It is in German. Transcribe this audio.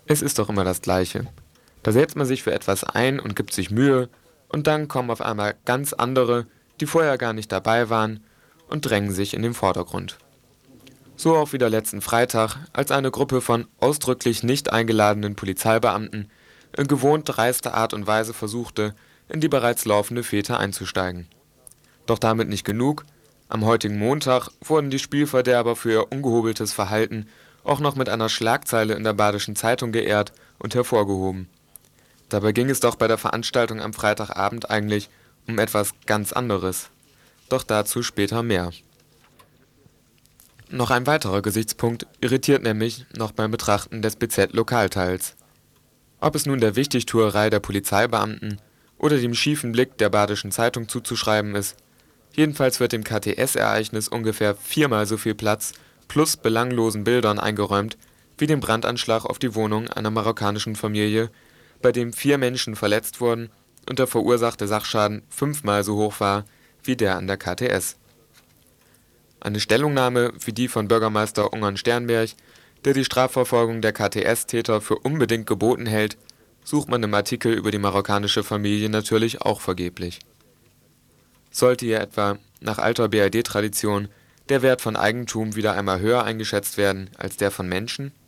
Es ist doch immer das Gleiche. Da setzt man sich für etwas ein und gibt sich Mühe, und dann kommen auf einmal ganz andere, die vorher gar nicht dabei waren, und drängen sich in den Vordergrund. So auch wieder letzten Freitag, als eine Gruppe von ausdrücklich nicht eingeladenen Polizeibeamten in gewohnt dreister Art und Weise versuchte, in die bereits laufende Fete einzusteigen. Doch damit nicht genug. Am heutigen Montag wurden die Spielverderber für ihr ungehobeltes Verhalten auch noch mit einer Schlagzeile in der Badischen Zeitung geehrt und hervorgehoben. Dabei ging es doch bei der Veranstaltung am Freitagabend eigentlich um etwas ganz anderes. Doch dazu später mehr. Noch ein weiterer Gesichtspunkt irritiert nämlich noch beim Betrachten des BZ-Lokalteils. Ob es nun der Wichtigtuerei der Polizeibeamten oder dem schiefen Blick der Badischen Zeitung zuzuschreiben ist, jedenfalls wird dem KTS-Ereignis ungefähr viermal so viel Platz plus belanglosen Bildern eingeräumt wie dem Brandanschlag auf die Wohnung einer marokkanischen Familie, bei dem 4 Menschen verletzt wurden und der verursachte Sachschaden 5-mal so hoch war wie der an der KTS. Eine Stellungnahme wie die von Bürgermeister Ungern Sternberg, der die Strafverfolgung der KTS-Täter für unbedingt geboten hält, sucht man im Artikel über die marokkanische Familie natürlich auch vergeblich. Sollte hier etwa, nach alter BRD-Tradition, der Wert von Eigentum wieder einmal höher eingeschätzt werden als der von Menschen?